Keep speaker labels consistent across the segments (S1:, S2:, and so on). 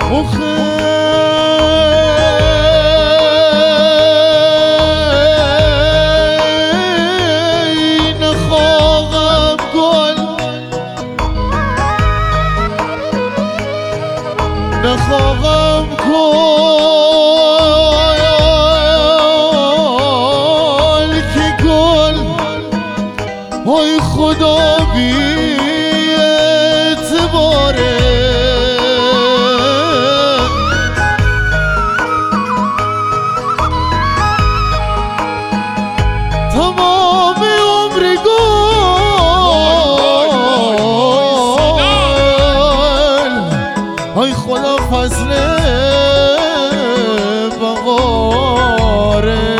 S1: نخواهم گل که گل های خدا بی اعتباره تمام عمر گل های خدا فضل بقاره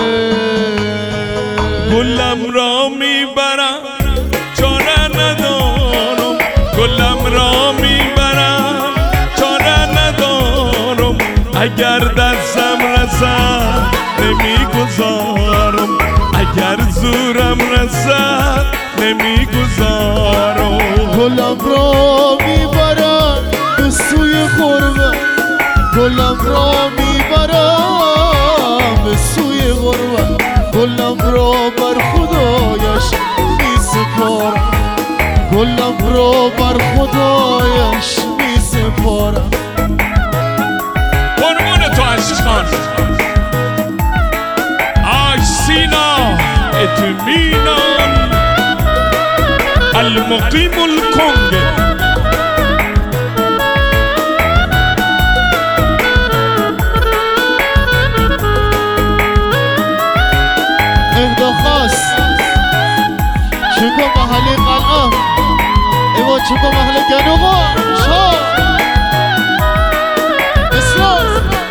S2: گلم را میبرم چاره ندارم گلم را میبرم چاره ندارم اگر دستم رسد نمیگذارم اگر زورم رسد نمیگذارم
S1: گلم را میبرم به سوی غربت گلم را میبرم به سوی غربت گلم را بر خدایش میسپارم گلم را بر خدایش میسپارم
S2: قربون تو عشقان آج سینا اطمینان المقیم الکنگ
S1: اهدا خاص چکو محلی قلعه ایوا چکو محلی گنوغا شا اسلام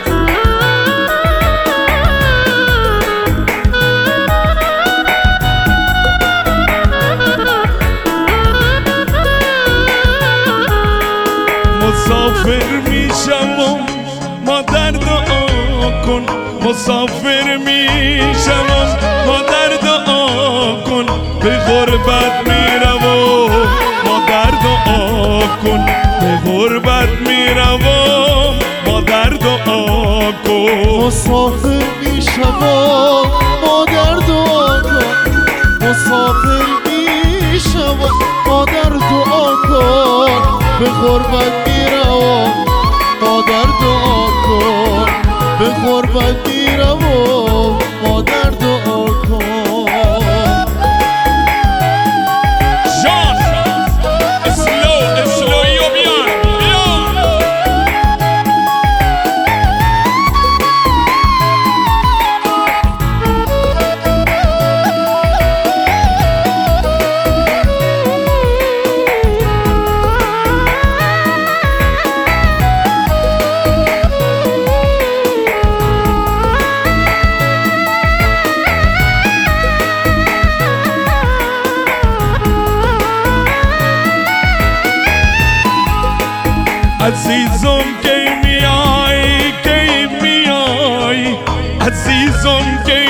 S2: مسافر میشم مادر دعا کن مسافر میشم مادر دعا کن به غربت میرم مادر دعا کن به غربت میرم مادر دعا کن
S1: مسافر میشم مادر دعا کن مسافر میشم مادر دعا کن به غربت میرم مادر دعا کن به غربت میرم مادر دعا کن
S2: جان اسلویو بیان عزیزم کی میای عزیزم کی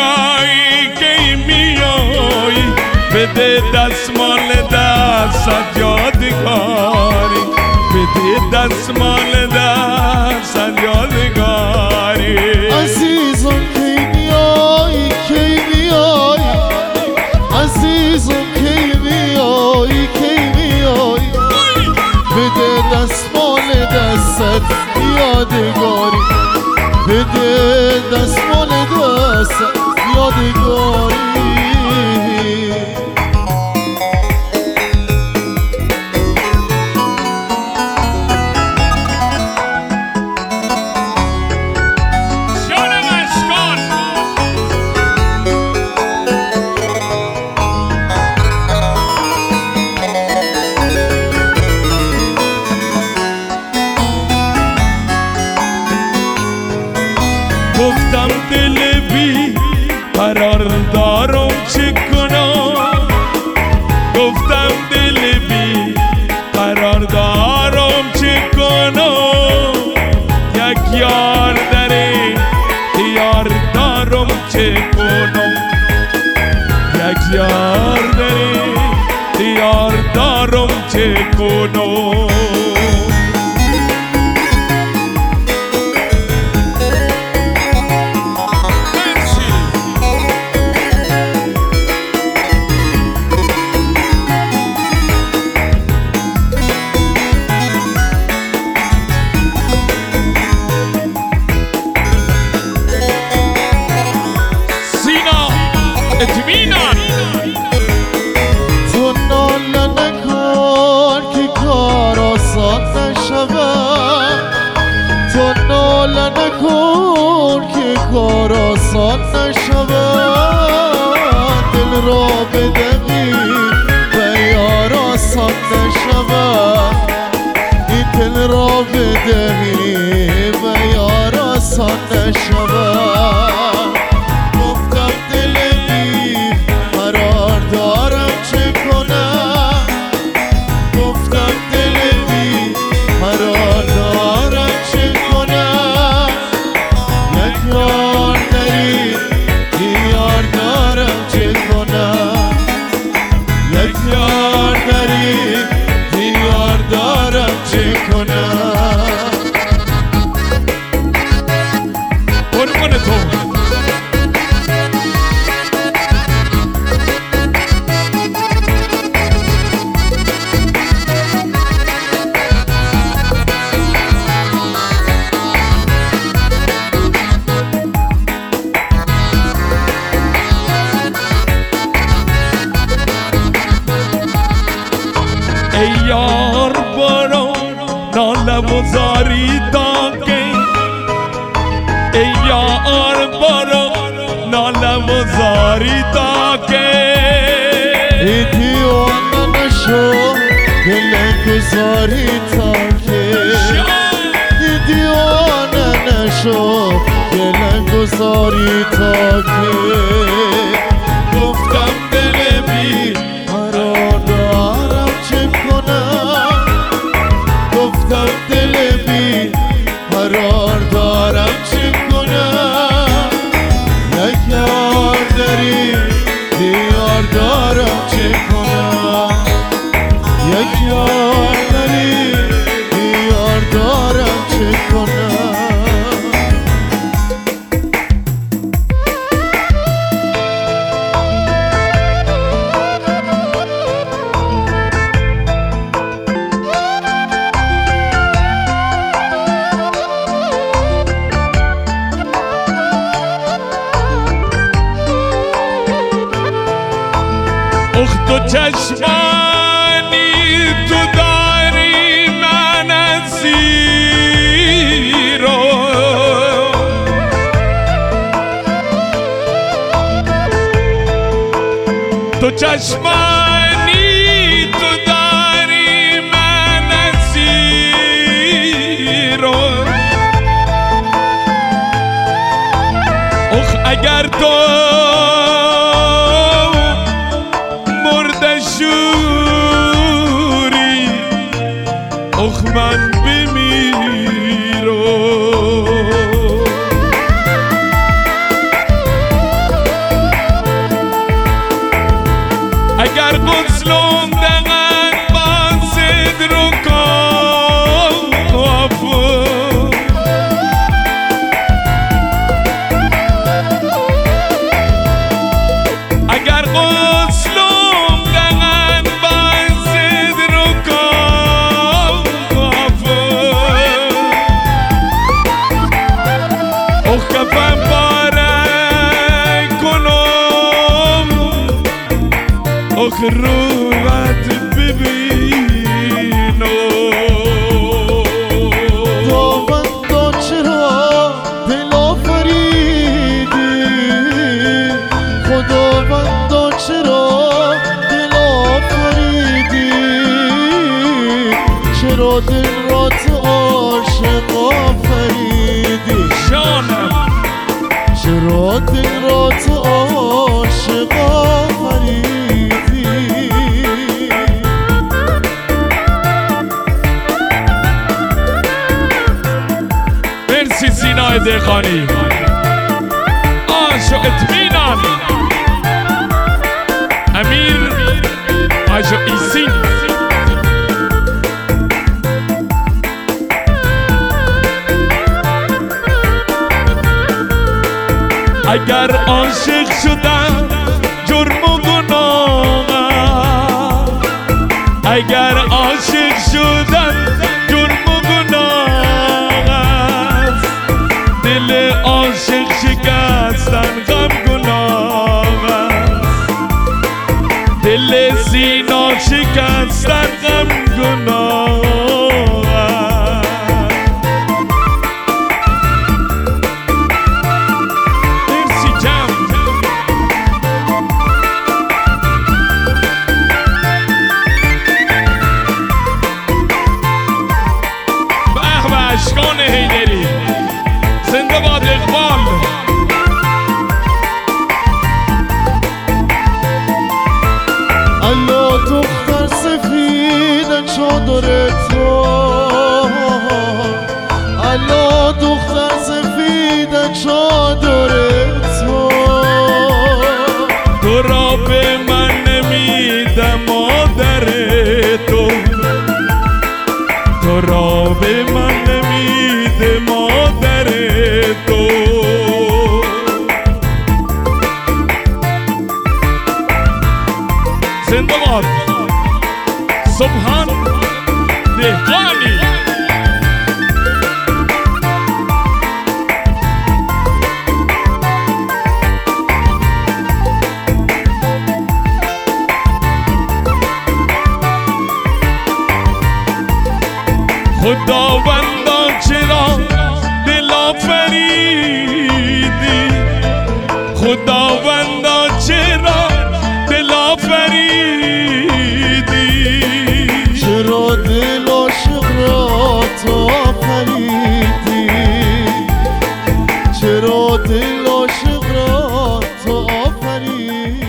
S2: میای بده دستمال دستت یادگاری بده دستمال دستت یادگاری
S1: عزیزم کی میای عزیزم کی میای بده دستمال دستت یادگاری بده دستمال دستت یادگاری
S2: گفتم دل بی قرار دارم چه کنم گفتم دل بی قرار دارم چه کنم یک یار داره یار دارم چه کنم یک یار داره یار دارم چه کنم
S1: کار آسان نشود دل را بدهی و یار آسان نشود این دل را بدهی و یار آسان نشود گفتم دل بی قرار دارم چه کنم گفتم دل بی قرار دارم چه کنم یک یار داری یار دارم چه کنم یک یار داری یار دارم چه کنم
S2: قربون تو ای یار برو ناله و زاری داگه ای یار برو ناله و زاری داگه
S1: ای دیوانه نشو دل گذاری تاکه ای دیوانه نشو دل گذاری تاکه گفتم دل بی قرار دارم چه کنم گفتم دل بی قرار دارم چه کنم یک یار داری یار دارم چه کنم یک یار داری یار دارم چه کنم
S2: تو چشمانی تو داری من اسیر تو چشمانی تو داری من اسیر اگر تو من بمیرو اگر غسلم دهن با صدر و کافو اگر غسلم دهن با صدر و کفم باره کنم روحت ببینم
S1: خداوندا چرا دل آفریدی خداوندا چرا دل آفریدی چرا دل را تو عاشق آفریدی
S2: جانم
S1: چرا دل را تو عاشق آفریدی
S2: مرسی سینای دهقانی آش و اطمینان امیر آج و ایسین اگر عاشق شدم جرم و گناه اگر عاشق شدم جرم و گناه است دل عاشق شکستن غم گناه است دل سینا شکستن غم گناه است
S1: چرا دختر سفید چادر تو
S2: تو را به من نمیده مادر تو، تو را به من نمیده مادر تو. زندگان سبحان دهقانی. خداوندا چرا دل آفریدی، خدا